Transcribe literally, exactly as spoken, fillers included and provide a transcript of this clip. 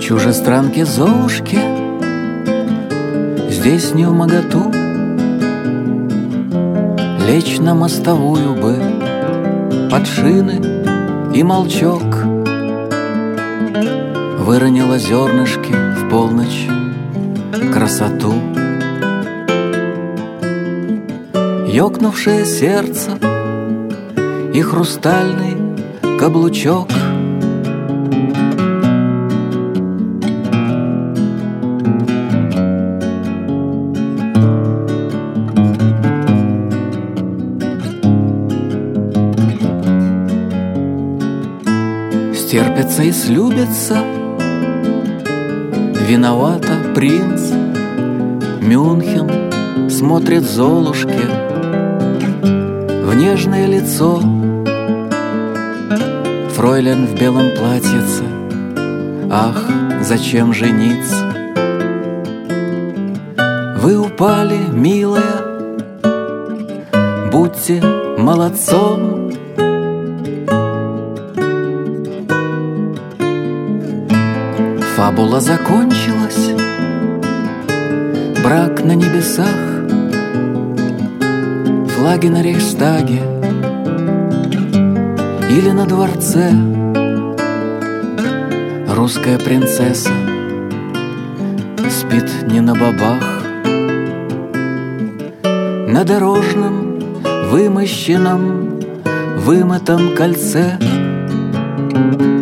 Чужестранке Золушке здесь не вмоготу лечь на мостовую бы под шины и молчок. Выронила зернышки в полночь красоту. Ёкнувшее сердце и хрустальный каблучок. Стерпится и слюбится, виновата принц. Мюнхен смотрит Золушке в нежное лицо. Фройлен в белом платьице, ах, зачем жениться? Вы упали, милая, будьте молодцом. Фабула закончилась, брак на небесах, флаги на Рейхстаге или на дворце. Русская принцесса спит не на бобах, на дорожном, вымощенном, вымытом кольце.